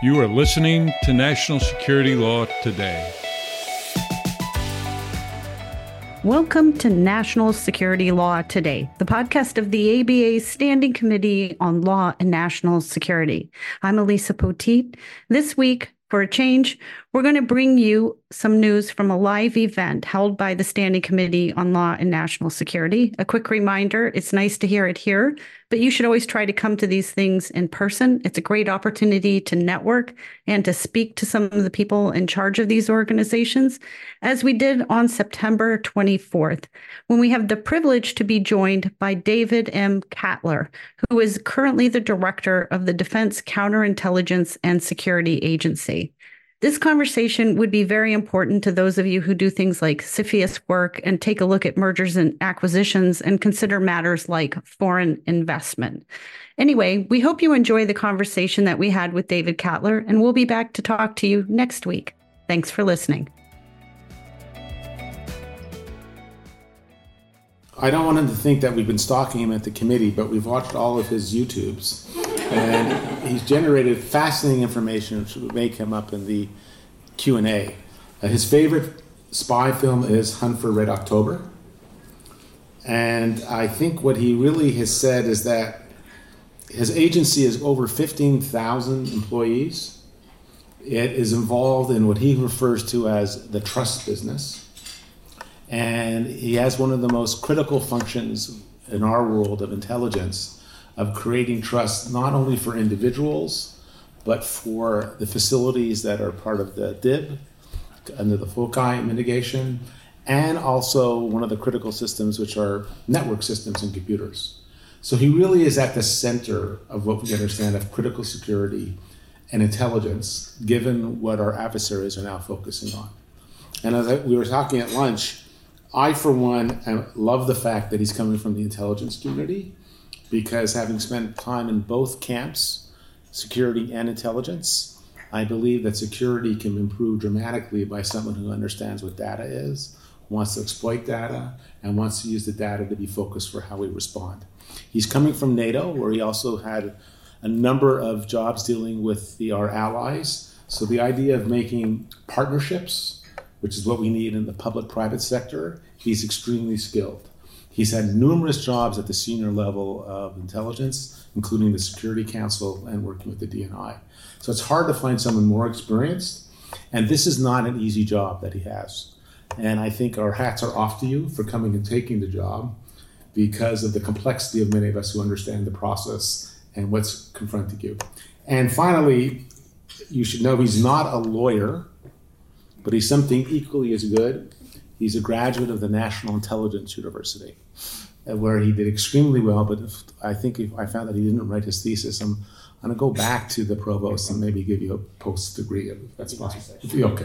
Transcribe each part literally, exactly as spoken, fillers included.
You are listening to National Security Law Today. Welcome to National Security Law Today, the podcast of the A B A's Standing Committee on Law and National Security. I'm Elisa Poteet. This week, for a change, we're going to bring you some news from a live event held by the Standing Committee on Law and National Security. A quick reminder, it's nice to hear it here, but you should always try to come to these things in person. It's a great opportunity to network and to speak to some of the people in charge of these organizations, as we did on September twenty-fourth, when we have the privilege to be joined by David M. Cattler, who is currently the director of the Defense Counterintelligence and Security Agency. This conversation would be very important to those of you who do things like CFIUS work and take a look at mergers and acquisitions and consider matters like foreign investment. Anyway, we hope you enjoy the conversation that we had with David Cattler, and we'll be back to talk to you next week. Thanks for listening. I don't want him to think that we've been stalking him at the committee, but we've watched all of his YouTubes. And he's generated fascinating information which may come up in the Q and A. Uh, his favorite spy film is Hunt for Red October. And I think what he really has said is that his agency has over fifteen thousand employees. It is involved in what he refers to as the trust business. And he has one of the most critical functions in our world of intelligence of creating trust, not only for individuals, but for the facilities that are part of the D I B, under the FOCI mitigation, and also one of the critical systems, which are network systems and computers. So he really is at the center of what we understand of critical security and intelligence, given what our adversaries are now focusing on. And as I, we were talking at lunch, I, for one, love the fact that he's coming from the intelligence community, because having spent time in both camps, security and intelligence, I believe that security can improve dramatically by someone who understands what data is, wants to exploit data, and wants to use the data to be focused for how we respond. He's coming from NATO, where he also had a number of jobs dealing with the, our allies. So the idea of making partnerships, which is what we need in the public-private sector, he's extremely skilled. He's had numerous jobs at the senior level of intelligence, including the Security Council and working with the D N I. So it's hard to find someone more experienced, and this is not an easy job that he has. And I think our hats are off to you for coming and taking the job because of the complexity of many of us who understand the process and what's confronting you. And finally, you should know he's not a lawyer, but he's something equally as good. He's a graduate of the National Intelligence University, where he did extremely well, but if, I think if I found that he didn't write his thesis, I'm, I'm going to go back to the provost and maybe give you a post degree if that's possible. Okay.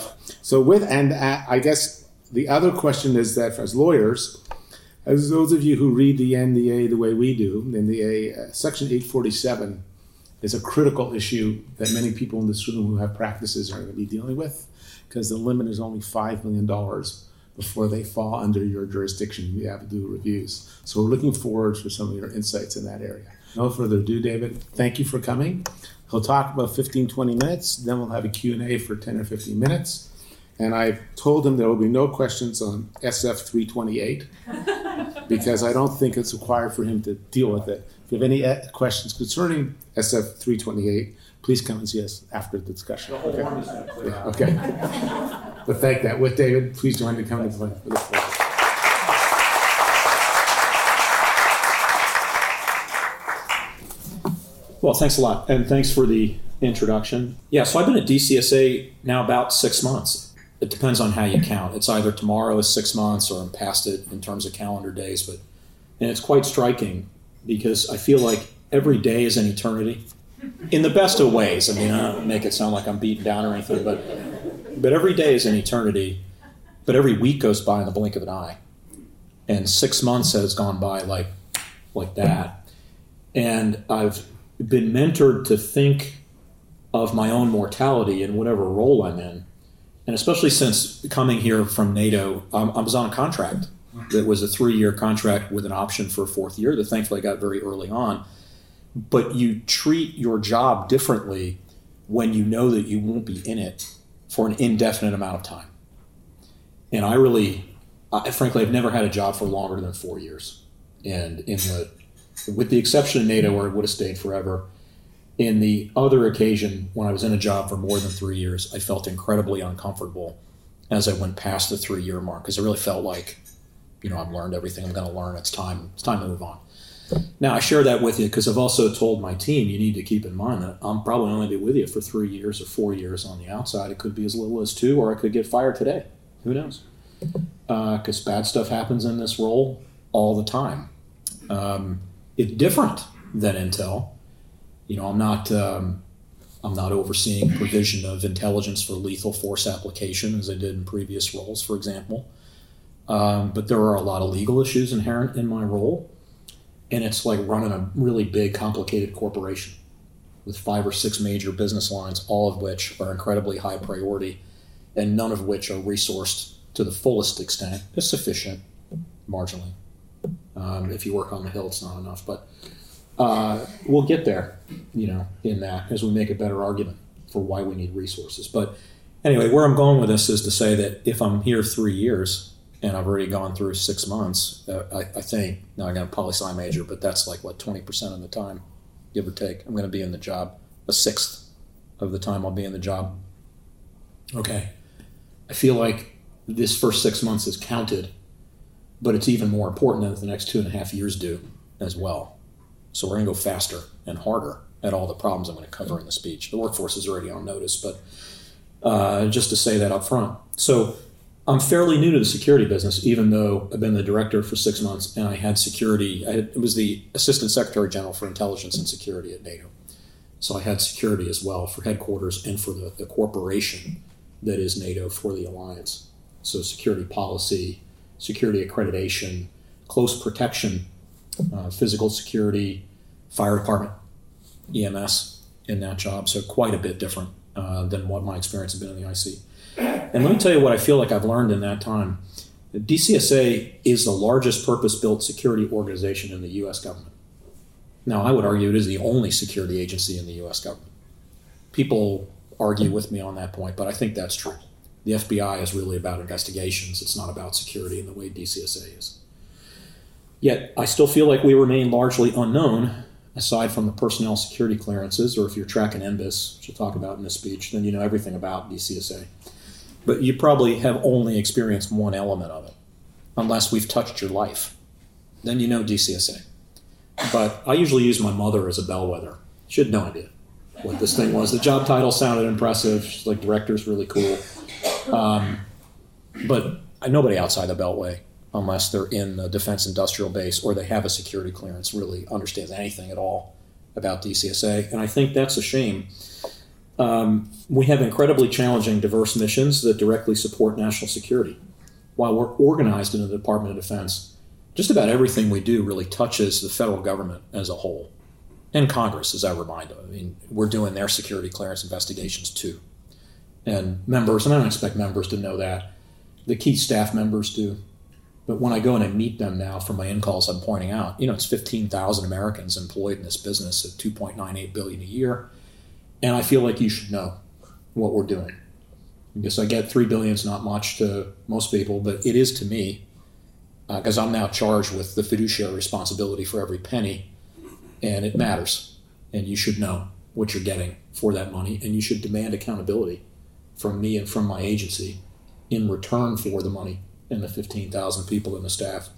So with, and uh, I guess the other question is that as lawyers, as those of you who read the N D A the way we do, the N D A, uh, Section eight forty-seven is a critical issue that many people in this room who have practices are going to be dealing with, because the limit is only five million dollars before they fall under your jurisdiction. We have to do reviews. So we're looking forward for some of your insights in that area. No further ado, David, thank you for coming. He'll talk about fifteen, twenty minutes, then we'll have a Q and A for ten or fifteen minutes. And I've told him there will be no questions on S F three twenty-eight, because I don't think it's required for him to deal with it. If you have any questions concerning S F three twenty-eight, please come and see us after the discussion. The whole okay. One is going to clear out. Okay. But thank that. With David, please join me coming to the floor. Well, thanks a lot. And thanks for the introduction. Yeah, so I've been at D C S A now about six months. It depends on how you count. It's either tomorrow is six months or I'm past it in terms of calendar days. But and it's quite striking because I feel like every day is an eternity in the best of ways. I mean, I don't make it sound like I'm beaten down or anything, but but every day is an eternity. But every week goes by in the blink of an eye. And six months has gone by like like that. And I've been mentored to think of my own mortality in whatever role I'm in. And especially since coming here from NATO, um, I was on a contract that was a three-year contract with an option for a fourth year that thankfully I got very early on. But you treat your job differently when you know that you won't be in it for an indefinite amount of time. And I really, I, frankly, I've never had a job for longer than four years. And in the, with the exception of NATO, where I would have stayed forever, in the other occasion when I was in a job for more than three years, I felt incredibly uncomfortable as I went past the three-year mark, because I really felt like, you know, I've learned everything I'm going to learn. It's time. It's time to move on. Now, I share that with you because I've also told my team, you need to keep in mind that I'm probably only be with you for three years or four years on the outside. It could be as little as two, or I could get fired today. Who knows? Because uh, bad stuff happens in this role all the time. Um, it's different than Intel. You know, I'm not um, I'm not overseeing provision of intelligence for lethal force application as I did in previous roles, for example. Um, but there are a lot of legal issues inherent in my role. And it's like running a really big, complicated corporation with five or six major business lines, all of which are incredibly high priority and none of which are resourced to the fullest extent. It's sufficient, marginally. Um, if you work on the Hill, it's not enough. But uh, we'll get there, you know, in that as we make a better argument for why we need resources. But anyway, where I'm going with this is to say that if I'm here three years, and I've already gone through six months, uh, I, I think, now I got a poli-sci major, but that's like, what, twenty percent of the time, give or take. I'm going to be in the job. A sixth of the time I'll be in the job. Okay. I feel like this first six months is counted, but it's even more important than the next two and a half years do as well. So we're going to go faster and harder at all the problems I'm going to cover in the speech. The workforce is already on notice, but uh, just to say that up front. So I'm fairly new to the security business, even though I've been the director for six months and I had security. I had, it was the Assistant Secretary General for Intelligence and Security at NATO. So I had security as well for headquarters and for the, the corporation that is NATO for the alliance. So security policy, security accreditation, close protection, uh, physical security, fire department, E M S in that job. So quite a bit different uh, than what my experience has been in the I C. And let me tell you what I feel like I've learned in that time. The D C S A is the largest purpose-built security organization in the U S government. Now, I would argue it is the only security agency in the U S government. People argue with me on that point, but I think that's true. The F B I is really about investigations. It's not about security in the way D C S A is. Yet, I still feel like we remain largely unknown, aside from the personnel security clearances, or if you're tracking N B I S, which we'll talk about in this speech, then you know everything about D C S A. But you probably have only experienced one element of it, unless we've touched your life. Then you know D C S A. But I usually use my mother as a bellwether. She had no idea what this thing was. The job title sounded impressive. She's like, director's really cool. Um, but nobody outside the Beltway, unless they're in the defense industrial base or they have a security clearance, really understands anything at all about D C S A. And I think that's a shame. Um, we have incredibly challenging, diverse missions that directly support national security. While we're organized in the Department of Defense, just about everything we do really touches the federal government as a whole. And Congress, as I remind them. I mean, we're doing their security clearance investigations too. And members, and I don't expect members to know that, the key staff members do. But when I go and I meet them now for my in-calls, I'm pointing out, you know, it's fifteen thousand Americans employed in this business at two point nine eight billion dollars a year. And I feel like you should know what we're doing. Because I get three billion dollars is not much to most people, but it is to me, because uh, I'm now charged with the fiduciary responsibility for every penny, and it matters. And you should know what you're getting for that money, and you should demand accountability from me and from my agency in return for the money and the fifteen thousand people in the staff.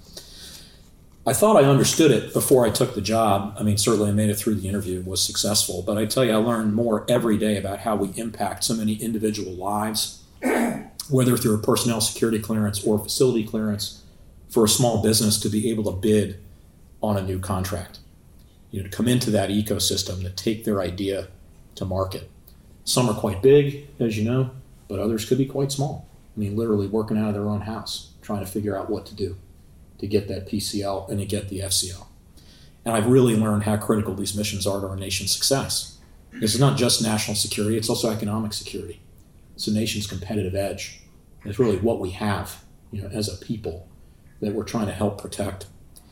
I thought I understood it before I took the job. I mean, certainly I made it through the interview, was successful, but I tell you, I learned more every day about how we impact so many individual lives, whether through a personnel security clearance or facility clearance, for a small business to be able to bid on a new contract, you know, to come into that ecosystem, to take their idea to market. Some are quite big, as you know, but others could be quite small. I mean, literally working out of their own house, trying to figure out what to do to get that P C L and to get the F C L. And I've really learned how critical these missions are to our nation's success. This is not just national security, it's also economic security. It's a nation's competitive edge. It's really what we have, you know, as a people that we're trying to help protect.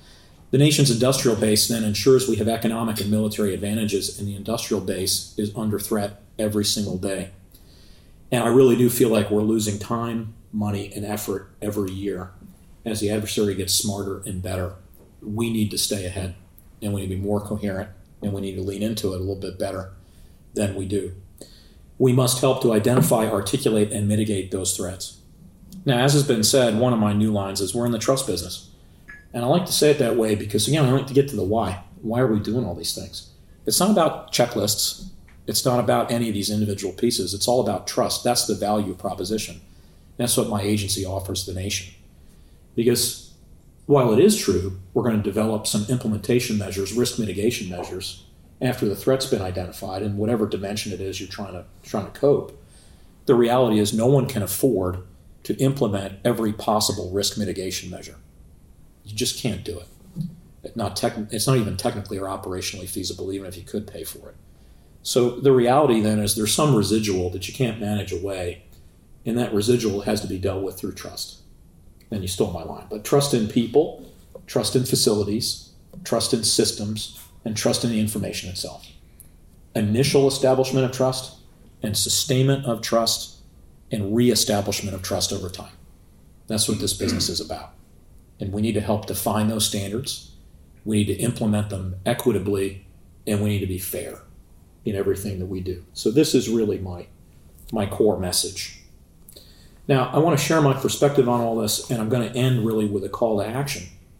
The nation's industrial base then ensures we have economic and military advantages, and the industrial base is under threat every single day. And I really do feel like we're losing time, money, and effort every year as the adversary gets smarter and better. We need to stay ahead, and we need to be more coherent, and we need to lean into it a little bit better than we do. We must help to identify, articulate, and mitigate those threats. Now, as has been said, one of my new lines is we're in the trust business. And I like to say it that way because, again, I like to get to the why. Why are we doing all these things? It's not about checklists. It's not about any of these individual pieces. It's all about trust. That's the value proposition. That's what my agency offers the nation. Because while it is true, we're going to develop some implementation measures, risk mitigation measures, after the threat's been identified in whatever dimension it is you're trying to trying to cope. The reality is no one can afford to implement every possible risk mitigation measure. You just can't do it. It not tech, it's not even technically or operationally feasible, even if you could pay for it. So the reality then is there's some residual that you can't manage away, and that residual has to be dealt with through trust. And you stole my line. But trust in people, trust in facilities, trust in systems, and trust in the information itself. Initial establishment of trust and sustainment of trust and reestablishment of trust over time. That's what this business is about. And we need to help define those standards. We need to implement them equitably, and we need to be fair in everything that we do. So this is really my, my core message. Now, I want to share my perspective on all this, and I'm going to end really with a call to action.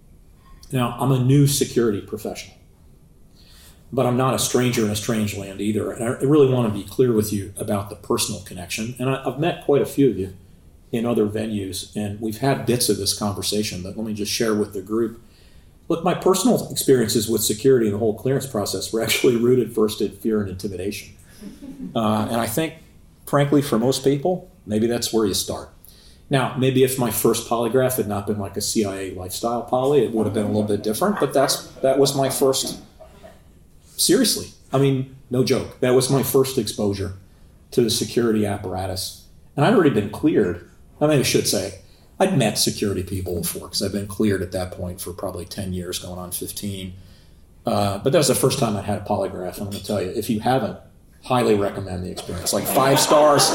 Now, I'm a new security professional, but I'm not a stranger in a strange land either. And I really want to be clear with you about the personal connection. And I, I've met quite a few of you in other venues, and we've had bits of this conversation, but let me just share with the group. Look, my personal experiences with security and the whole clearance process were actually rooted first in fear and intimidation. Uh, and I think, frankly, for most people, maybe that's where you start. Now, maybe if my first polygraph had not been like a C I A lifestyle poly, it would have been a little bit different, but that's that was my first, seriously, I mean, no joke, that was my first exposure to the security apparatus. And I'd already been cleared. I mean, I should say, I'd met security people before because I've been cleared at that point for probably ten years, going on fifteen. Uh, but that was the first time I had a polygraph. I'm going to tell you, if you haven't, highly recommend the experience. Like five stars,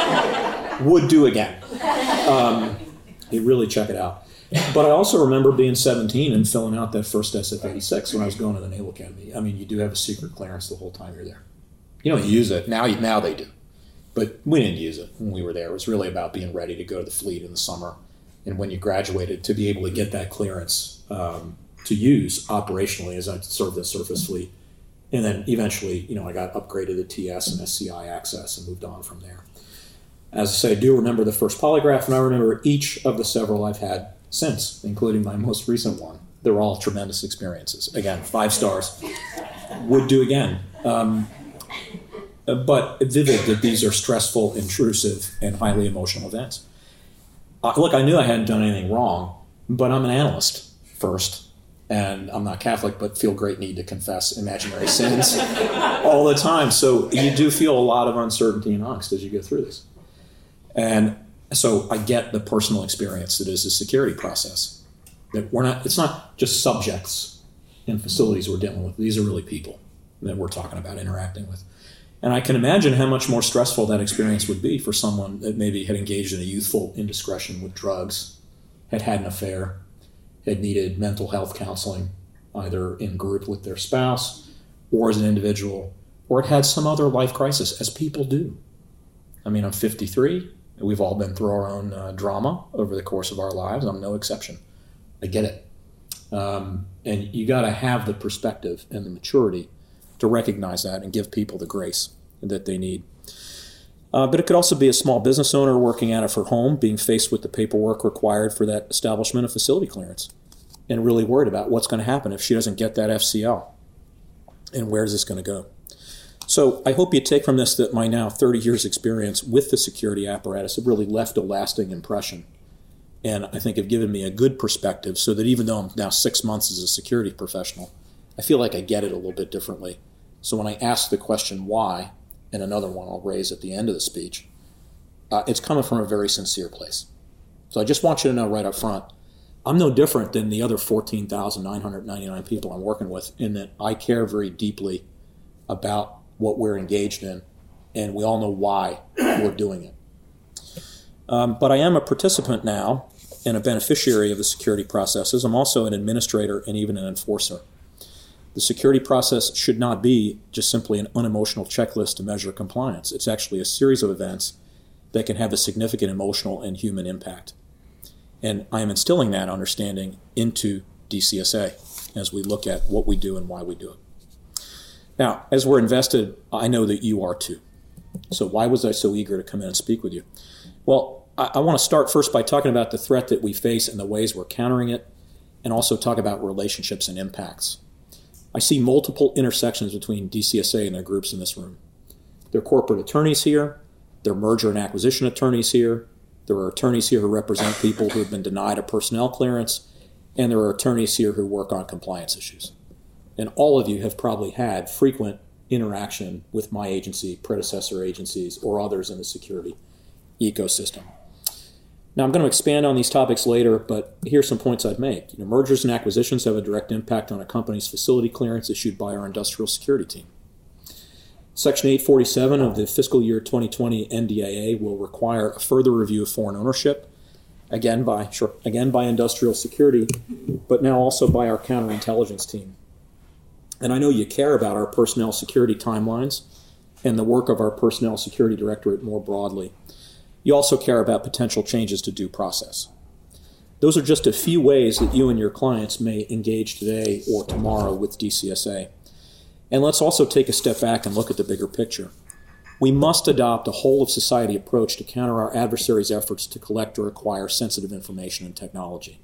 would do again. Um, you really check it out. But I also remember being seventeen and filling out that first S F eighty-six when I was going to the Naval Academy. I mean, you do have a secret clearance the whole time you're there. You don't use it. Now, now they do. But we didn't use it when we were there. It was really about being ready to go to the fleet in the summer. And when you graduated, to be able to get that clearance um, to use operationally as I served the surface fleet. And then eventually, you know, I got upgraded to T S and S C I access and moved on from there. As I say, I do remember the first polygraph, and I remember each of the several I've had since, including my most recent one. They're all tremendous experiences. Again, five stars. Would do again. Um, but vivid that these are stressful, intrusive, and highly emotional events. Uh, look, I knew I hadn't done anything wrong, but I'm an analyst first, and I'm not Catholic, but feel great need to confess imaginary sins all the time. So you do feel a lot of uncertainty and angst as you go through this. And so I get the personal experience that is the security process. That we're not, it's not just subjects in facilities we're dealing with. These are really people that we're talking about interacting with. And I can imagine how much more stressful that experience would be for someone that maybe had engaged in a youthful indiscretion with drugs, had had an affair, had needed mental health counseling, either in group with their spouse or as an individual, or had had some other life crisis, as people do. I mean, I'm fifty-three. We've all been through our own uh, drama over the course of our lives. I'm no exception. I get it. Um, and you got to have the perspective and the maturity to recognize that and give people the grace that they need. Uh, but it could also be a small business owner working out of her home, being faced with the paperwork required for that establishment of facility clearance and really worried about what's going to happen if she doesn't get that F C L and where is this going to go. So I hope you take from this that my now thirty years experience with the security apparatus have really left a lasting impression, and I think have given me a good perspective so that even though I'm now six months as a security professional, I feel like I get it a little bit differently. So when I ask the question why, and another one I'll raise at the end of the speech, uh, it's coming from a very sincere place. So I just want you to know right up front, I'm no different than the other fourteen thousand nine hundred ninety-nine people I'm working with in that I care very deeply about what we're engaged in, and we all know why we're doing it. Um, but I am a participant now and a beneficiary of the security processes. I'm also an administrator and even an enforcer. The security process should not be just simply an unemotional checklist to measure compliance. It's actually a series of events that can have a significant emotional and human impact. And I am instilling that understanding into D C S A as we look at what we do and why we do it. Now, as we're invested, I know that you are too. So why was I so eager to come in and speak with you? Well, I, I want to start first by talking about the threat that we face and the ways we're countering it, and also talk about relationships and impacts. I see multiple intersections between D C S A and their groups in this room. There are corporate attorneys here. There are merger and acquisition attorneys here. There are attorneys here who represent people who have been denied a personnel clearance. And there are attorneys here who work on compliance issues. And all of you have probably had frequent interaction with my agency, predecessor agencies, or others in the security ecosystem. Now, I'm going to expand on these topics later, but here's some points I'd make. You know, mergers and acquisitions have a direct impact on a company's facility clearance issued by our industrial security team. Section eight forty-seven of the fiscal year twenty twenty N D A A will require a further review of foreign ownership, again by, sure, again by industrial security, but now also by our counterintelligence team. And I know you care about our personnel security timelines and the work of our personnel security directorate more broadly. You also care about potential changes to due process. Those are just a few ways that you and your clients may engage today or tomorrow with D C S A. And let's also take a step back and look at the bigger picture. We must adopt a whole-of-society approach to counter our adversaries' efforts to collect or acquire sensitive information and technology.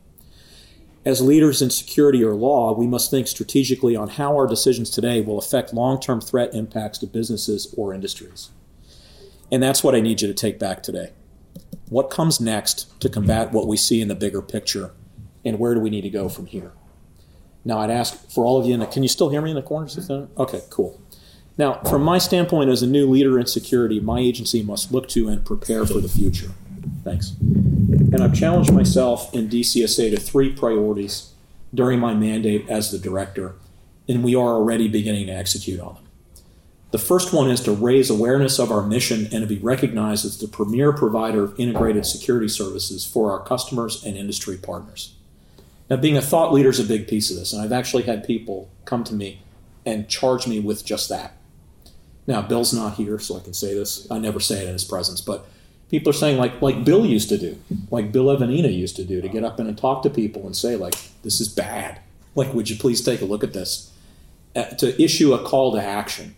As leaders in security or law, we must think strategically on how our decisions today will affect long-term threat impacts to businesses or industries. And that's what I need you to take back today. What comes next to combat what we see in the bigger picture, and where do we need to go from here? Now, I'd ask for all of you, in the, can you still hear me in the corners? Okay, cool. Now, from my standpoint as a new leader in security, my agency must look to and prepare for the future. Thanks. And I've challenged myself in D C S A to three priorities during my mandate as the director, and we are already beginning to execute on them. The first one is to raise awareness of our mission and to be recognized as the premier provider of integrated security services for our customers and industry partners. Now, being a thought leader is a big piece of this, and I've actually had people come to me and charge me with just that. Now, Bill's not here, so I can say this. I never say it in his presence, but people are saying, like like Bill used to do, like Bill Evanina used to do, to get up and talk to people and say, like, this is bad. Like, would you please take a look at this? Uh, to issue a call to action.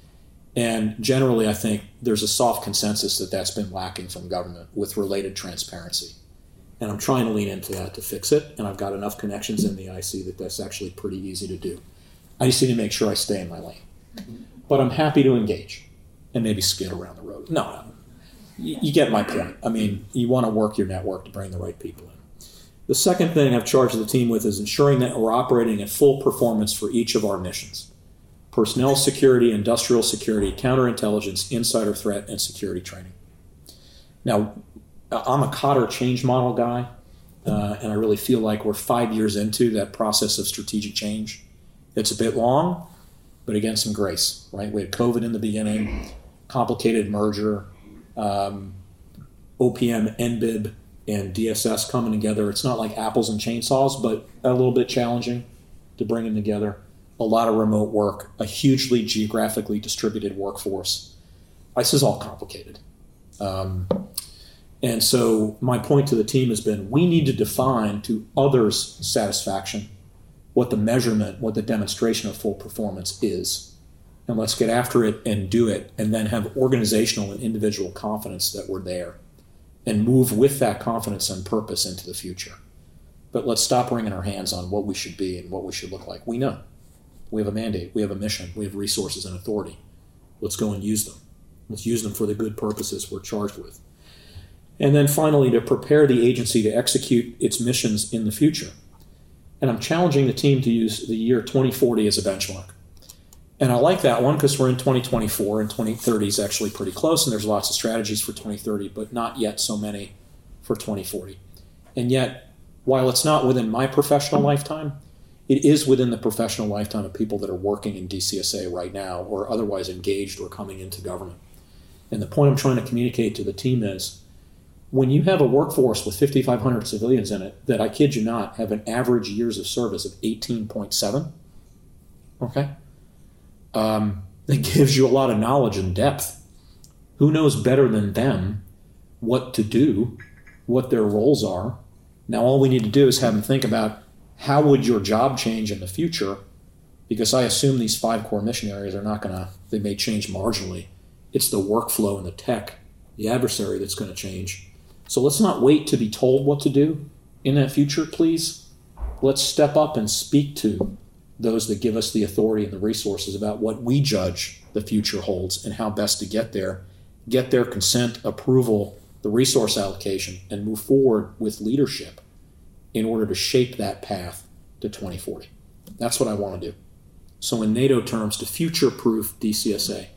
And generally, I think there's a soft consensus that that's been lacking from government with related transparency. And I'm trying to lean into that to fix it, and I've got enough connections in the I C that that's actually pretty easy to do. I just need to make sure I stay in my lane. But I'm happy to engage and maybe skid around the road. No, no. You, you get my point. I mean, you want to work your network to bring the right people in. The second thing I've charged the team with is ensuring that we're operating at full performance for each of our missions: personnel security, industrial security, counterintelligence, insider threat, and security training. Now, I'm a Cotter change model guy, uh, and I really feel like we're five years into that process of strategic change. It's a bit long, but again, some grace, right? We had COVID in the beginning, complicated merger, um, O P M, N B I B, and D S S coming together. It's not like apples and chainsaws, but a little bit challenging to bring them together. A lot of remote work, a hugely geographically distributed workforce. This is all complicated. Um, and so my point to the team has been, we need to define to others' satisfaction what the measurement, what the demonstration of full performance is. And let's get after it and do it, and then have organizational and individual confidence that we're there, and move with that confidence and purpose into the future. But let's stop wringing our hands on what we should be and what we should look like. We know. We have a mandate. We have a mission. We have resources and authority. Let's go and use them. Let's use them for the good purposes we're charged with. And then finally, to prepare the agency to execute its missions in the future. And I'm challenging the team to use the year twenty forty as a benchmark. And I like that one because we're in twenty twenty-four, and twenty thirty is actually pretty close, and there's lots of strategies for twenty thirty, but not yet so many for twenty forty. And yet, while it's not within my professional lifetime, it is within the professional lifetime of people that are working in D C S A right now or otherwise engaged or coming into government. And the point I'm trying to communicate to the team is, when you have a workforce with fifty-five hundred civilians in it that, I kid you not, have an average years of service of eighteen point seven, okay, um, it gives you a lot of knowledge and depth. Who knows better than them what to do, what their roles are? Now all we need to do is have them think about, how would your job change in the future? Because I assume these five core mission areas are not going to, they may change marginally. It's the workflow and the tech, the adversary that's going to change. So let's not wait to be told what to do in that future, please. Let's step up and speak to those that give us the authority and the resources about what we judge the future holds and how best to get there, get their consent, approval, the resource allocation, and move forward with leadership in order to shape that path to twenty forty. That's what I want to do. So in NATO terms, to future-proof D C S A.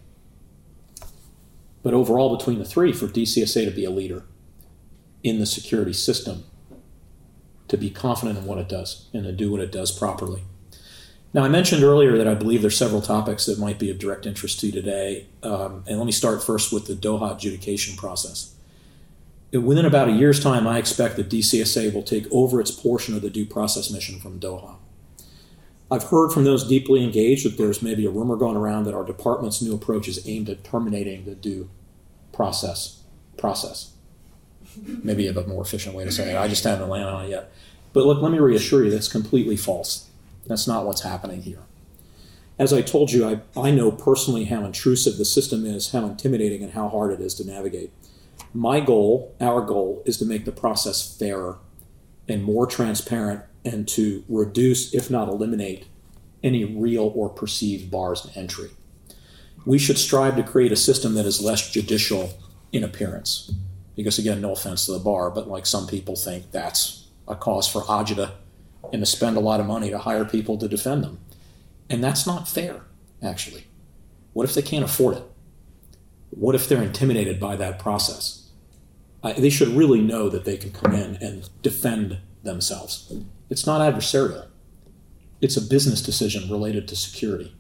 But overall, between the three, for D C S A to be a leader in the security system, to be confident in what it does and to do what it does properly. Now, I mentioned earlier that I believe there's several topics that might be of direct interest to you today. Um, and let me start first with the Doha adjudication process. Within about a year's time, I expect that D C S A will take over its portion of the due process mission from Doha. I've heard from those deeply engaged that there's maybe a rumor going around that our department's new approach is aimed at terminating the due process process. Maybe you have a more efficient way to say it. I just haven't landed on it yet. But look, let me reassure you, that's completely false. That's not what's happening here. As I told you, I, I know personally how intrusive the system is, how intimidating and how hard it is to navigate. My goal, our goal, is to make the process fairer and more transparent and to reduce, if not eliminate, any real or perceived bars to entry. We should strive to create a system that is less judicial in appearance. Because again, no offense to the bar, but like some people think that's a cause for agita and to spend a lot of money to hire people to defend them. And that's not fair, actually. What if they can't afford it? What if they're intimidated by that process? Uh, they should really know that they can come in and defend themselves. It's not adversarial. It's a business decision related to security.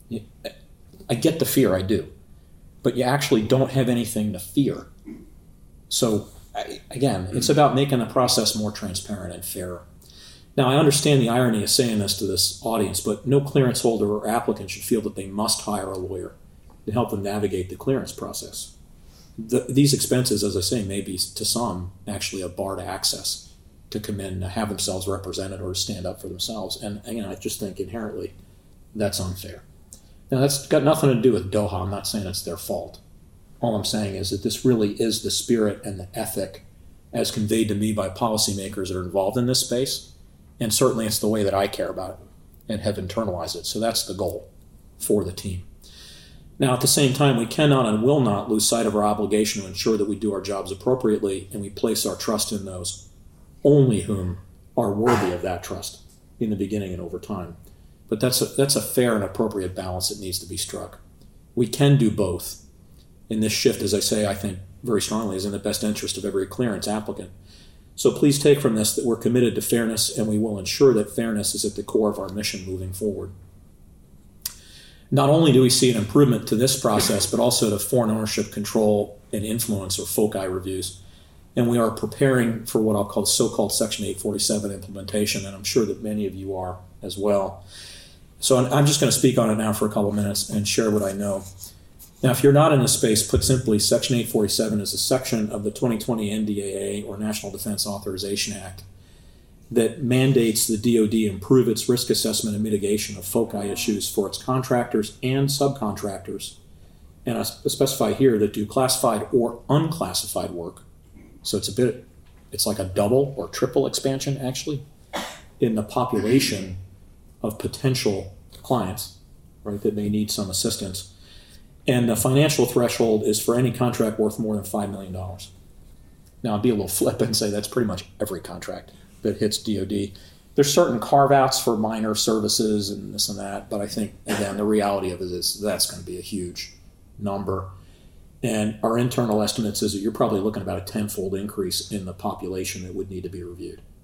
I get the fear, I do. But you actually don't have anything to fear. So, again, it's about making the process more transparent and fairer. Now, I understand the irony of saying this to this audience, but no clearance holder or applicant should feel that they must hire a lawyer to help them navigate the clearance process. The, these expenses, as I say, may be to some actually a bar to access to come in and have themselves represented or to stand up for themselves. And again, I just think inherently that's unfair. Now, that's got nothing to do with Doha. I'm not saying it's their fault. All I'm saying is that this really is the spirit and the ethic as conveyed to me by policymakers that are involved in this space. And certainly it's the way that I care about it and have internalized it. So that's the goal for the team. Now, at the same time, we cannot and will not lose sight of our obligation to ensure that we do our jobs appropriately and we place our trust in those only whom are worthy of that trust in the beginning and over time. But that's a, that's a fair and appropriate balance that needs to be struck. We can do both. And this shift, as I say, I think very strongly is in the best interest of every clearance applicant. So please take from this that we're committed to fairness and we will ensure that fairness is at the core of our mission moving forward. Not only do we see an improvement to this process, but also to foreign ownership control and influence or FOCI reviews. And we are preparing for what I'll call so-called Section eight forty-seven implementation, and I'm sure that many of you are as well. So I'm just going to speak on it now for a couple of minutes and share what I know. Now, if you're not in this space, put simply, Section eight forty-seven is a section of the twenty twenty N D A A, or National Defense Authorization Act, that mandates the D O D improve its risk assessment and mitigation of FOCI issues for its contractors and subcontractors. And I specify here that do classified or unclassified work. So it's a bit, it's like a double or triple expansion, actually, in the population of potential clients, right, that may need some assistance. And the financial threshold is for any contract worth more than five million dollars. Now, I'd be a little flippant and say that's pretty much every contract that hits D O D. There's certain carve-outs for minor services and this and that, but I think, again, the reality of it is that's going to be a huge number. And our internal estimates is that you're probably looking about a tenfold increase in the population that would need to be reviewed.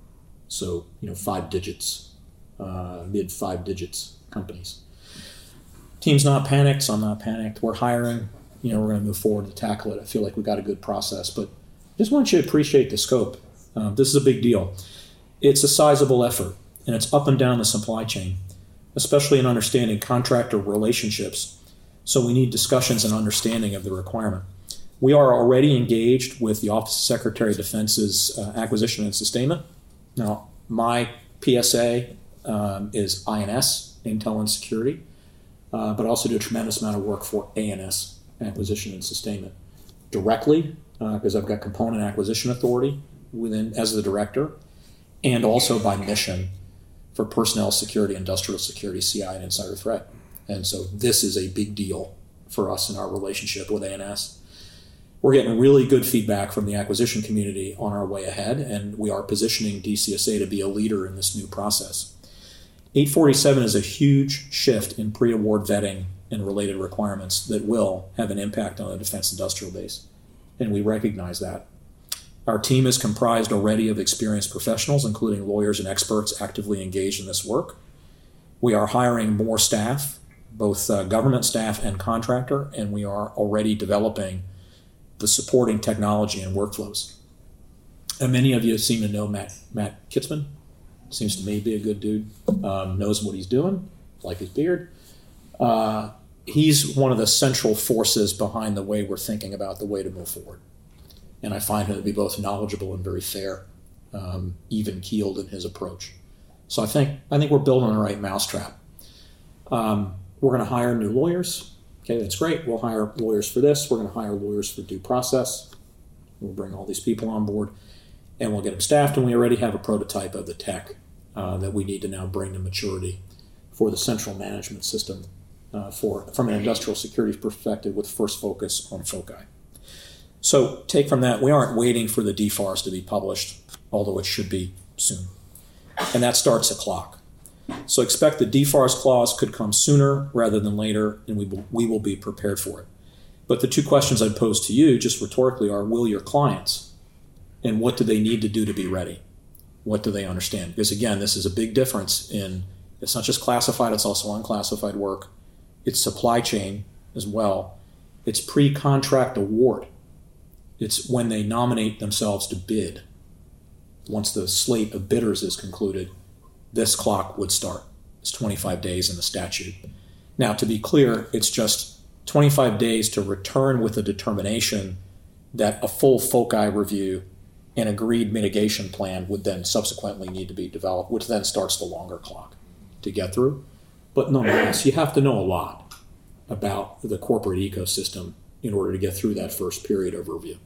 So, you know, five digits, uh, mid five digits companies. Team's not panicked, so I'm not panicked. We're hiring. You know, we're going to move forward to tackle it. I feel like we've got a good process, but I just want you to appreciate the scope. Uh, this is a big deal. It's a sizable effort, and it's up and down the supply chain, especially in understanding contractor relationships. So we need discussions and understanding of the requirement. We are already engaged with the Office of Secretary of Defense's uh, acquisition and sustainment. Now, my P S A um, is I N S, Intel and Security, uh, but I also do a tremendous amount of work for A N S, acquisition and sustainment, directly, because uh, I've got component acquisition authority within as the director, and also by mission for personnel security, industrial security, C I, and insider threat. And so this is a big deal for us in our relationship with A N S. We're getting really good feedback from the acquisition community on our way ahead, and we are positioning D C S A to be a leader in this new process. eight forty-seven is a huge shift in pre-award vetting and related requirements that will have an impact on the defense industrial base, and we recognize that. Our team is comprised already of experienced professionals, including lawyers and experts actively engaged in this work. We are hiring more staff, both uh, government staff and contractor, and we are already developing the supporting technology and workflows. And many of you seem to know Matt, Matt Kitzman. Seems to me to be a good dude, um, knows what he's doing, like his beard. Uh, he's one of the central forces behind the way we're thinking about the way to move forward. And I find him to be both knowledgeable and very fair, um, even-keeled in his approach. So I think I think we're building the right mousetrap. Um, we're going to hire new lawyers. Okay, that's great. We'll hire lawyers for this. We're going to hire lawyers for due process. We'll bring all these people on board, and we'll get them staffed. And we already have a prototype of the tech uh, that we need to now bring to maturity for the central management system uh, for from an industrial security perspective, with first focus on FOCI. So take from that, we aren't waiting for the D FARS to be published, although it should be soon. And that starts a clock. So expect the D FARS clause could come sooner rather than later, and we will, we will be prepared for it. But the two questions I'd pose to you, just rhetorically, are, will your clients, and what do they need to do to be ready? What do they understand? Because again, this is a big difference in, it's not just classified, it's also unclassified work. It's supply chain as well. It's pre-contract award. It's when they nominate themselves to bid. Once the slate of bidders is concluded, this clock would start. It's twenty-five days in the statute. Now, to be clear, it's just twenty-five days to return with a determination that a full FOCI review and agreed mitigation plan would then subsequently need to be developed, which then starts the longer clock to get through. But nonetheless, you have to know a lot about the corporate ecosystem in order to get through that first period of review.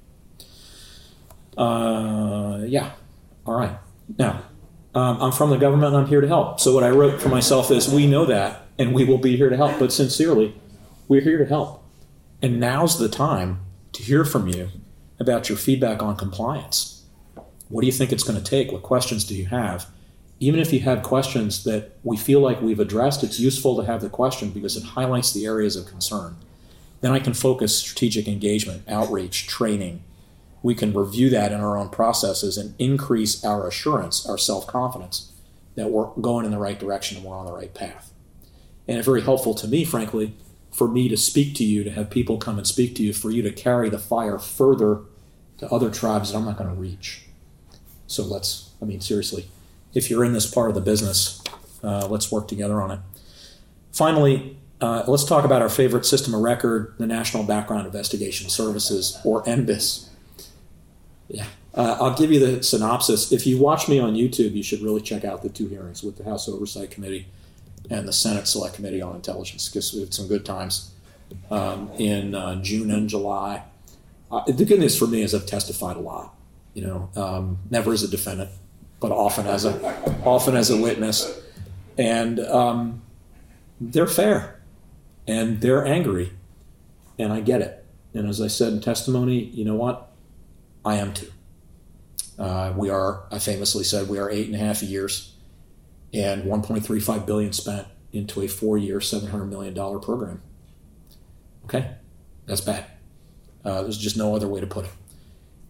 Uh, yeah, all right. Now, um, I'm from the government and I'm here to help. So what I wrote for myself is, we know that and we will be here to help, but sincerely, we're here to help. And now's the time to hear from you about your feedback on compliance. What do you think it's going to take? What questions do you have? Even if you have questions that we feel like we've addressed, it's useful to have the question because it highlights the areas of concern. Then I can focus strategic engagement, outreach, training. We can review that in our own processes and increase our assurance, our self-confidence that we're going in the right direction and we're on the right path. And it's very helpful to me, frankly, for me to speak to you, to have people come and speak to you, for you to carry the fire further to other tribes that I'm not going to reach. So let's, I mean, seriously, if you're in this part of the business, uh, let's work together on it. Finally, uh, let's talk about our favorite system of record, the National Background Investigation Services, or N B I S. Yeah, uh, I'll give you the synopsis. If you watch me on YouTube, you should really check out the two hearings with the House Oversight Committee and the Senate Select Committee on Intelligence, because we had some good times um, in uh, June and July. Uh, the good news for me is I've testified a lot, you know, um, never as a defendant, but often as a often as a witness, and um, they're fair, and they're angry, and I get it. And as I said in testimony, you know what? I am too. Uh, we are, I famously said, we are eight and a half years and one point three five billion dollars spent into a four-year, seven hundred million dollars program. Okay, that's bad. Uh, there's just no other way to put it.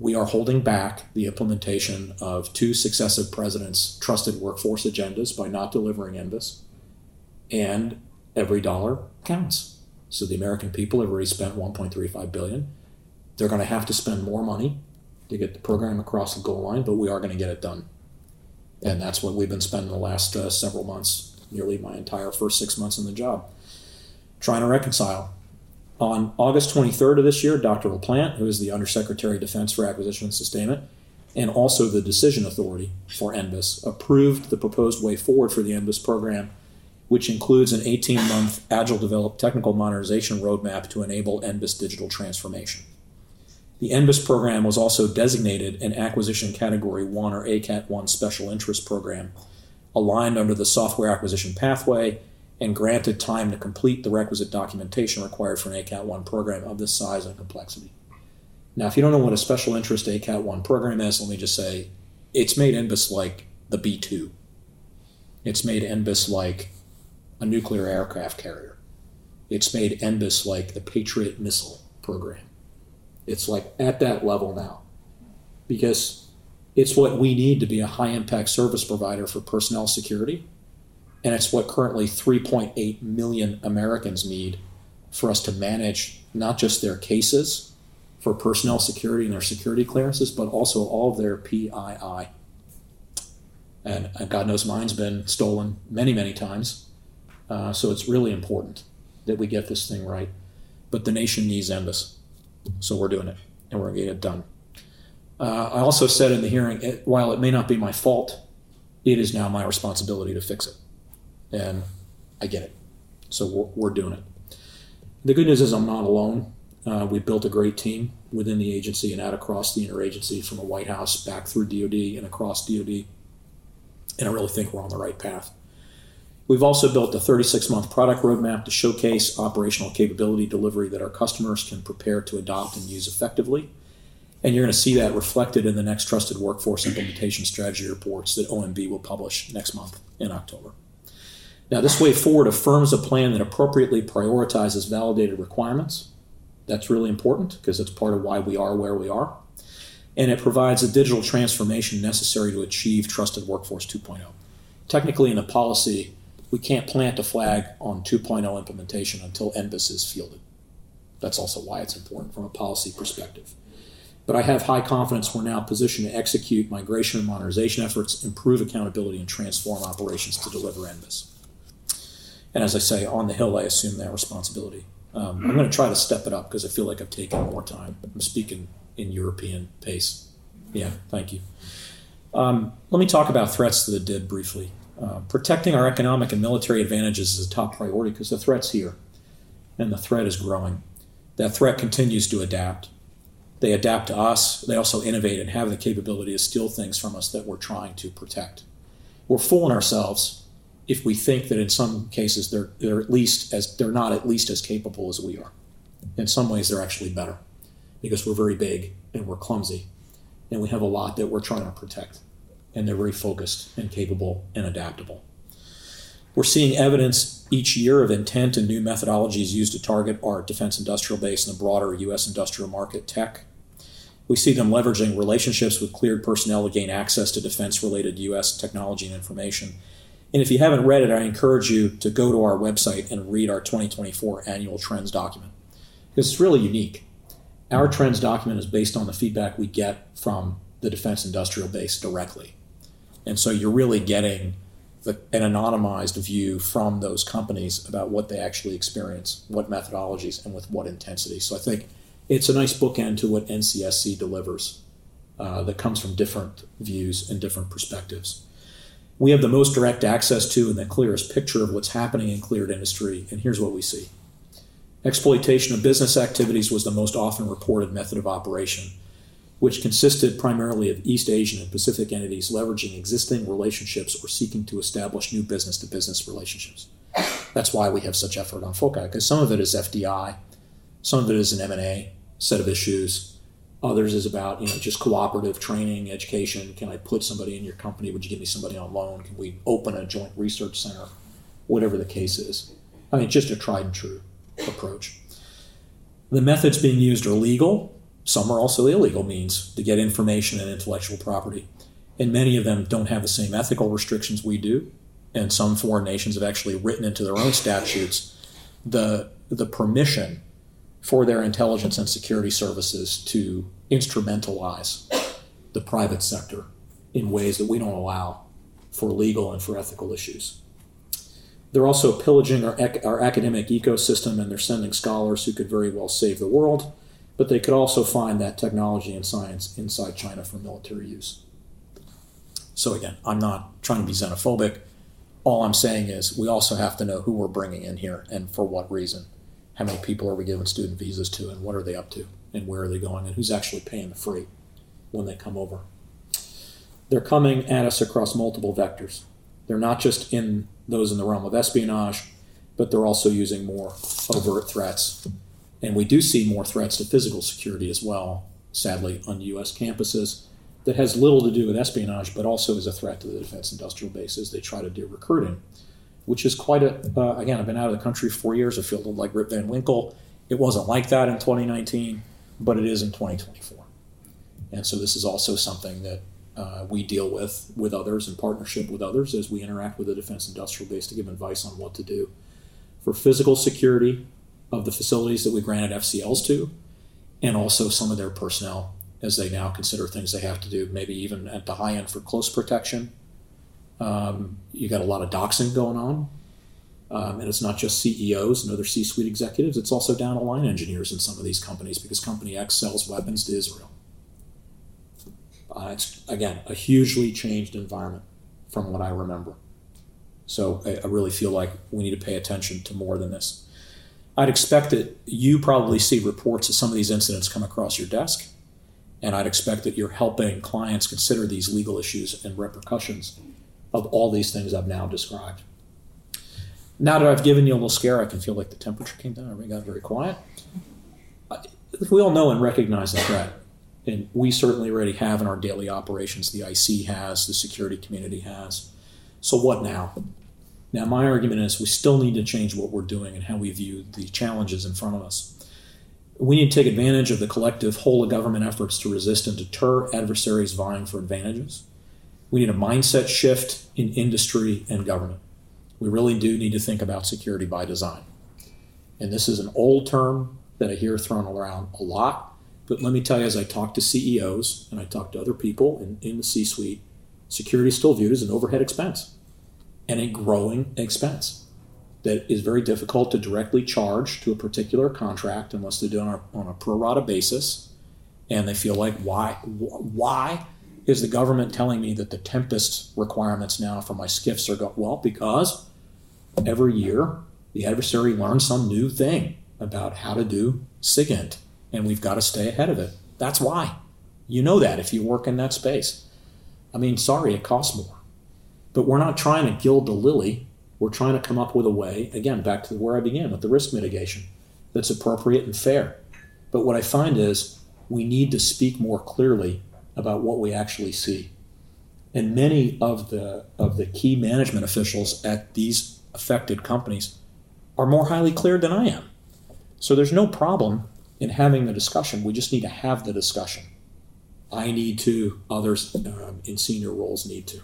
we are holding back the implementation of two successive presidents' trusted workforce agendas by not delivering N B I S, and every dollar counts. So the American people have already spent one point three five billion dollars. They're going to have to spend more money to get the program across the goal line, but we are going to get it done. And that's what we've been spending the last uh, several months, nearly my entire first six months in the job, trying to reconcile. On August twenty-third of this year, Doctor LaPlante, who is the Undersecretary of Defense for Acquisition and Sustainment, and also the decision authority for N B I S, approved the proposed way forward for the N B I S program, which includes an eighteen-month Agile Developed Technical Modernization Roadmap to enable N B I S digital transformation. The N B I S program was also designated an Acquisition Category one or A C A T one Special Interest Program, aligned under the Software Acquisition Pathway, and granted time to complete the requisite documentation required for an A C A T one program of this size and complexity. Now, if you don't know what a Special Interest A C A T one program is, let me just say, it's made N B I S like the B two. It's made N B I S like a nuclear aircraft carrier. It's made N B I S like the Patriot missile program. It's like at that level now, because it's what we need to be a high-impact service provider for personnel security, and it's what currently three point eight million Americans need for us to manage not just their cases for personnel security and their security clearances, but also all of their P I I. And, and God knows mine's been stolen many, many times. Uh, so it's really important that we get this thing right. But the nation needs N B I S. So we're doing it, and we're going to get it done. Uh, I also said in the hearing, it, while it may not be my fault, it is now my responsibility to fix it. And I get it. So we're, we're doing it. The good news is I'm not alone. Uh, we built a great team within the agency and out across the interagency, from the White House back through D O D and across D O D. And I really think we're on the right path. We've also built a thirty-six month product roadmap to showcase operational capability delivery that our customers can prepare to adopt and use effectively. And you're going to see that reflected in the next Trusted Workforce Implementation Strategy reports that O M B will publish next month in October. Now, this way forward affirms a plan that appropriately prioritizes validated requirements. That's really important because it's part of why we are where we are. And it provides a digital transformation necessary to achieve Trusted Workforce two point oh. Technically, in a policy, we can't plant a flag on two point oh implementation until N B I S is fielded. That's also why it's important from a policy perspective. But I have high confidence we're now positioned to execute migration and modernization efforts, improve accountability, and transform operations to deliver N B I S. And as I say, on the Hill, I assume that responsibility. Um, I'm going to try to step it up because I feel like I've taken more time. I'm speaking in European pace. Yeah, thank you. Um, let me talk about threats to the D I B briefly. Uh, protecting our economic and military advantages is a top priority because the threat's here, and the threat is growing. That threat continues to adapt. They adapt to us. They also innovate and have the capability to steal things from us that we're trying to protect. We're fooling ourselves if we think that in some cases they're they're at least as they're not at least as capable as we are. In some ways, they're actually better because we're very big and we're clumsy, and we have a lot that we're trying to protect, and they're very focused and capable and adaptable. We're seeing evidence each year of intent and new methodologies used to target our defense industrial base and the broader U S industrial market tech. We see them leveraging relationships with cleared personnel to gain access to defense-related U S technology and information. And if you haven't read it, I encourage you to go to our website and read our twenty twenty-four annual trends document, because it's really unique. Our trends document is based on the feedback we get from the defense industrial base directly. And so you're really getting the, an anonymized view from those companies about what they actually experience, what methodologies, and with what intensity. So I think it's a nice bookend to what N C S C delivers uh, that comes from different views and different perspectives. We have the most direct access to and the clearest picture of what's happening in cleared industry, and here's what we see. Exploitation of business activities was the most often reported method of operation, which consisted primarily of East Asian and Pacific entities leveraging existing relationships or seeking to establish new business-to-business relationships. That's why we have such effort on FOCI, because some of it is F D I, some of it is an M and A set of issues. Others is about, you know, just cooperative training, education. Can I put somebody in your company? Would you give me somebody on loan? Can we open a joint research center? Whatever the case is. I mean, just a tried and true approach. The methods being used are legal, Some are also illegal means to get information and intellectual property. And many of them don't have the same ethical restrictions we do. And some foreign nations have actually written into their own statutes the, the permission for their intelligence and security services to instrumentalize the private sector in ways that we don't allow for legal and for ethical issues. They're also pillaging our, ec- our academic ecosystem, and they're sending scholars who could very well save the world, but they could also find that technology and science inside China for military use. So again, I'm not trying to be xenophobic. All I'm saying is we also have to know who we're bringing in here and for what reason. How many people are we giving student visas to, and what are they up to, and where are they going, and who's actually paying the freight when they come over. They're coming at us across multiple vectors. They're not just in those in the realm of espionage, but they're also using more overt threats. And we do see more threats to physical security as well, sadly, on U S campuses. That has little to do with espionage, but also is a threat to the defense industrial bases. They try to do recruiting, which is quite a, uh, again, I've been out of the country for four years. I feel like Rip Van Winkle. It wasn't like that in twenty nineteen, but it is in twenty twenty-four. And so this is also something that uh, we deal with with others in partnership with others as we interact with the defense industrial base to give advice on what to do for physical security of the facilities that we granted F C Ls to, and also some of their personnel as they now consider things they have to do, maybe even at the high end for close protection. Um, you got a lot of doxing going on. Um, and it's not just C E Os and other C-suite executives, it's also down to line engineers in some of these companies because Company X sells weapons to Israel. Uh, it's, again, a hugely changed environment from what I remember. So I, I really feel like we need to pay attention to more than this. I'd expect that you probably see reports of some of these incidents come across your desk, and I'd expect that you're helping clients consider these legal issues and repercussions of all these things I've now described. Now that I've given you a little scare, I can feel like the temperature came down. Everybody got very quiet. We all know and recognize the threat. And we certainly already have in our daily operations. The I C has, the security community has. So what now? Now, my argument is we still need to change what we're doing and how we view the challenges in front of us. We need to take advantage of the collective whole of government efforts to resist and deter adversaries vying for advantages. We need a mindset shift in industry and government. We really do need to think about security by design. And this is an old term that I hear thrown around a lot. But let me tell you, as I talk to C E Os and I talk to other people in, in the C-suite, security is still viewed as an overhead expense and a growing expense that is very difficult to directly charge to a particular contract unless they're doing it on a pro rata basis. And they feel like, why, why is the government telling me that the Tempest requirements now for my skiffs are going? Well, because every year the adversary learns some new thing about how to do SIGINT. And we've got to stay ahead of it. That's why. You know that if you work in that space. I mean, sorry, it costs more. But we're not trying to gild the lily. We're trying to come up with a way, again, back to where I began with the risk mitigation, that's appropriate and fair. But what I find is we need to speak more clearly about what we actually see. And many of the of the key management officials at these affected companies are more highly cleared than I am. So there's no problem in having the discussion. We just need to have the discussion. I need to, others um, in senior roles need to.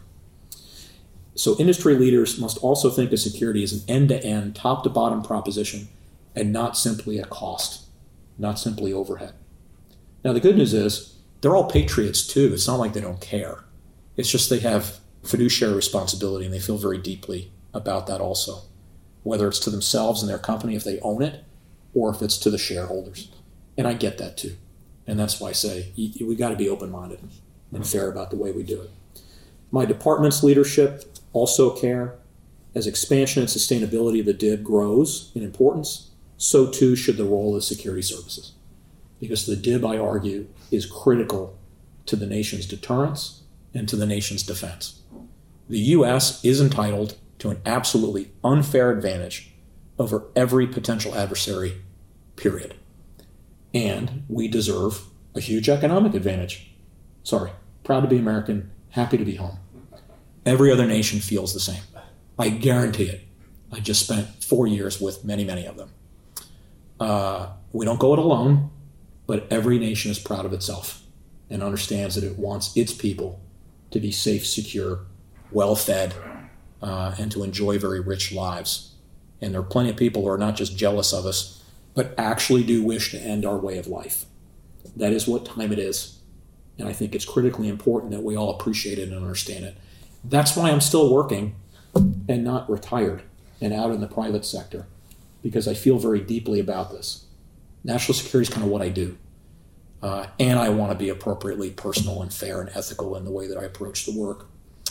So industry leaders must also think of security as an end-to-end, top-to-bottom proposition and not simply a cost, not simply overhead. Now the good news is they're all patriots too. It's not like they don't care. It's just they have fiduciary responsibility and they feel very deeply about that also, whether it's to themselves and their company if they own it or if it's to the shareholders. And I get that too. And that's why I say we got to be open-minded and fair about the way we do it. My department's leadership also care. As expansion and sustainability of the D I B grows in importance, so too should the role of security services. Because the D I B, I argue, is critical to the nation's deterrence and to the nation's defense. The U S is entitled to an absolutely unfair advantage over every potential adversary, period. And we deserve a huge economic advantage. Sorry, proud to be American, happy to be home. Every other nation feels the same. I guarantee it. I just spent four years with many, many of them. Uh, we don't go it alone. but every nation is proud of itself and understands that it wants its people to be safe, secure, well-fed, uh, and to enjoy very rich lives. And there are plenty of people who are not just jealous of us, but actually do wish to end our way of life. That is what time it is. And I think it's critically important that we all appreciate it and understand it. That's why I'm still working and not retired and out in the private sector, because I feel very deeply about this. National security is kind of what I do. Uh, and I want to be appropriately personal and fair and ethical in the way that I approach the work.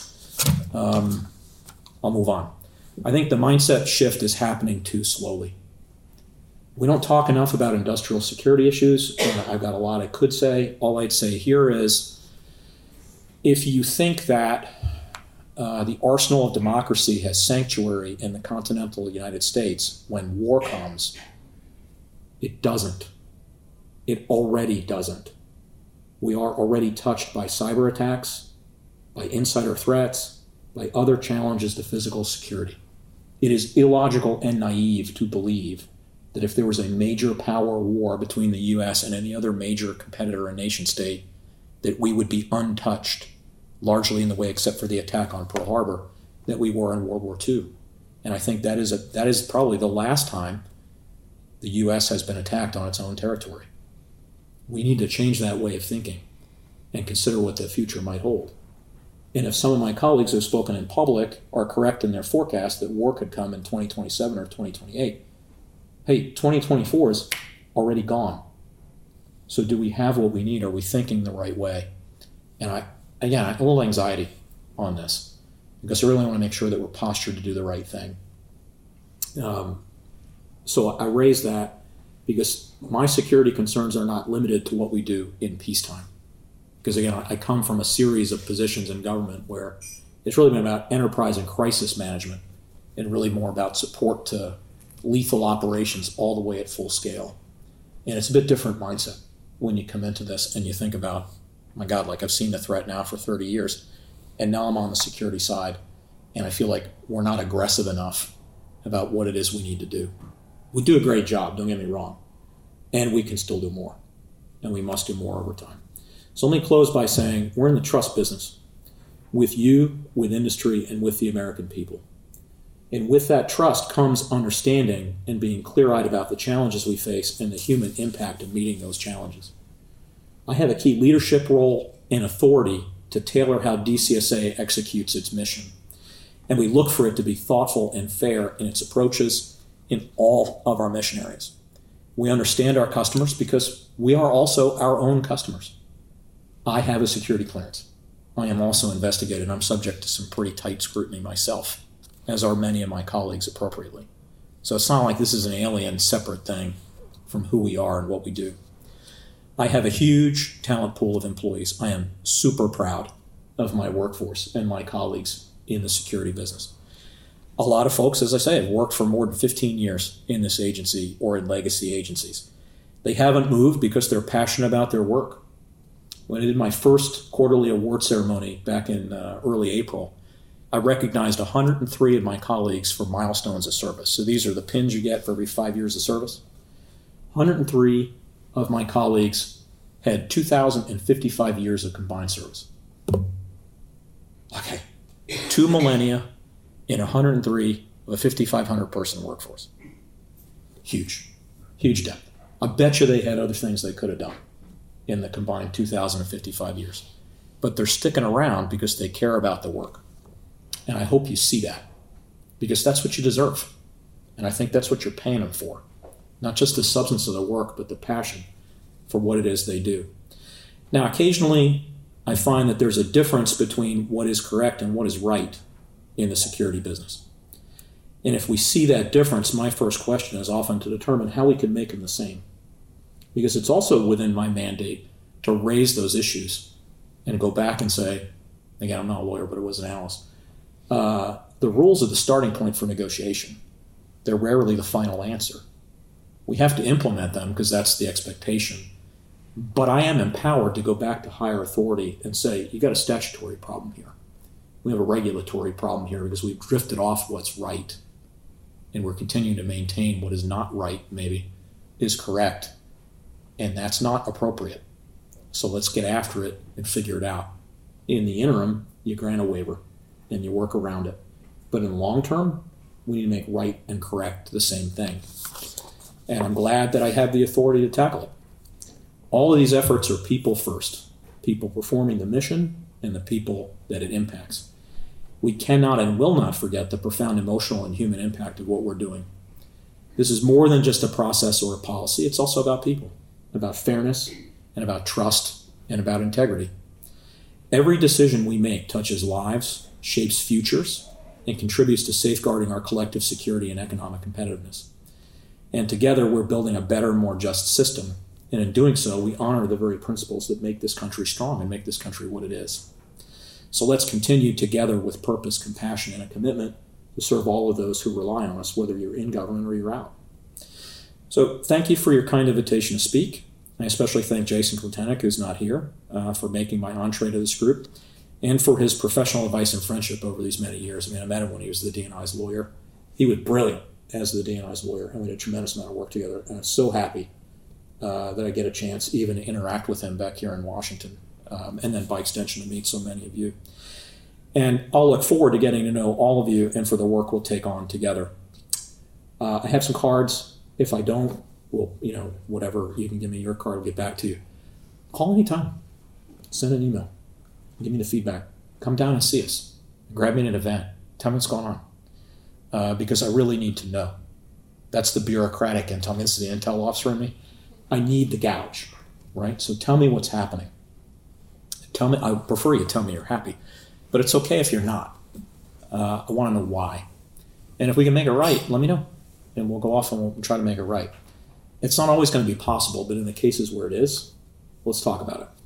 Um, I'll move on. I think the mindset shift is happening too slowly. We don't talk enough about industrial security issues. And I've got a lot I could say. All I'd say here is, if you think that uh, the arsenal of democracy has sanctuary in the continental United States when war comes, it doesn't. It already doesn't. We are already touched by cyber attacks, by insider threats, by other challenges to physical security. It is illogical and naive to believe that if there was a major power war between the U S and any other major competitor and nation state, that we would be untouched, largely in the way except for the attack on Pearl Harbor, that we were in World War Two. And I think that is a, that is probably the last time the U S has been attacked on its own territory. We need to change that way of thinking and consider what the future might hold. And if some of my colleagues who have spoken in public are correct in their forecast that war could come in twenty twenty-seven or twenty twenty-eight, hey, twenty twenty-four is already gone. So do we have what we need? Are we thinking the right way? And I, again, I have a little anxiety on this because I really want to make sure that we're postured to do the right thing. Um, so I raise that because my security concerns are not limited to what we do in peacetime. Because again, I come from a series of positions in government where it's really been about enterprise and crisis management and really more about support to lethal operations all the way at full scale. And it's a bit different mindset when you come into this and you think about, my God, like I've seen the threat now for thirty years, and now I'm on the security side, and I feel like we're not aggressive enough about what it is we need to do. We do a great job, don't get me wrong, and we can still do more, and we must do more over time. So let me close by saying we're in the trust business with you, with industry, and with the American people. And with that trust comes understanding and being clear-eyed about the challenges we face and the human impact of meeting those challenges. I have a key leadership role and authority to tailor how D C S A executes its mission. And we look for it to be thoughtful and fair in its approaches in all of our mission areas. We understand our customers because we are also our own customers. I have a security clearance. I am also investigated. I'm subject to some pretty tight scrutiny myself, as are many of my colleagues appropriately. So it's not like this is an alien, separate thing from who we are and what we do. I have a huge talent pool of employees. I am super proud of my workforce and my colleagues in the security business. A lot of folks, as I say, have worked for more than fifteen years in this agency or in legacy agencies. They haven't moved because they're passionate about their work. When I did my first quarterly award ceremony back in uh, early April, I recognized one hundred three of my colleagues for milestones of service. So these are the pins you get for every five years of service. one hundred three of my colleagues had two thousand fifty-five years of combined service. Okay, two millennia in one hundred three of a fifty-five hundred person workforce. Huge, huge depth. I bet you they had other things they could have done in the combined two thousand fifty-five years. But they're sticking around because they care about the work. And I hope you see that, because that's what you deserve. And I think that's what you're paying them for. Not just the substance of the work, but the passion for what it is they do. Now, occasionally, I find that there's a difference between what is correct and what is right in the security business. And if we see that difference, my first question is often to determine how we can make them the same. Because it's also within my mandate to raise those issues and go back and say, again, I'm not a lawyer, but I was an analyst, uh, the rules are the starting point for negotiation. They're rarely the final answer. We have to implement them because that's the expectation. But I am empowered to go back to higher authority and say, you got a statutory problem here. We have a regulatory problem here because we've drifted off what's right. And we're continuing to maintain what is not right, maybe, is correct. And that's not appropriate. So let's get after it and figure it out. In the interim, you grant a waiver and you work around it. But in the long term, we need to make right and correct the same thing. And I'm glad that I have the authority to tackle it. All of these efforts are people first, people performing the mission and the people that it impacts. We cannot and will not forget the profound emotional and human impact of what we're doing. This is more than just a process or a policy. It's also about people, about fairness, and about trust, and about integrity. Every decision we make touches lives, shapes futures, and contributes to safeguarding our collective security and economic competitiveness. And together we're building a better, more just system. And in doing so, we honor the very principles that make this country strong and make this country what it is. So let's continue together with purpose, compassion, and a commitment to serve all of those who rely on us, whether you're in government or you're out. So thank you for your kind invitation to speak. I especially thank Jason Klutenik, who's not here, uh, for making my entree to this group, and for his professional advice and friendship over these many years. I mean, I met him when he was the D N I's lawyer. He was brilliant as the D N I's lawyer, and we did a tremendous amount of work together. And I'm so happy uh, that I get a chance even to interact with him back here in Washington, um, and then by extension to meet so many of you. And I'll look forward to getting to know all of you and for the work we'll take on together. Uh, I have some cards. If I don't, well, you know, whatever, you can give me your card, I'll get back to you. Call anytime. Send an email. Give me the feedback. Come down and see us. Grab me at an event. Tell me what's going on. Uh, because I really need to know. That's the bureaucratic intelligence, the intel officer in me. I need the gouge, right? So tell me what's happening. Tell me. I prefer you tell me you're happy. But it's okay if you're not. Uh, I want to know why. And if we can make it right, let me know. And we'll go off and we'll try to make it right. It's not always going to be possible, but in the cases where it is, let's talk about it.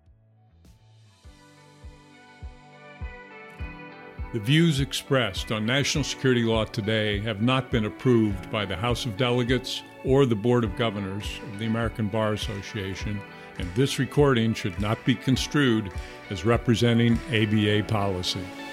The views expressed on National Security Law Today have not been approved by the House of Delegates or the Board of Governors of the American Bar Association, and this recording should not be construed as representing A B A policy.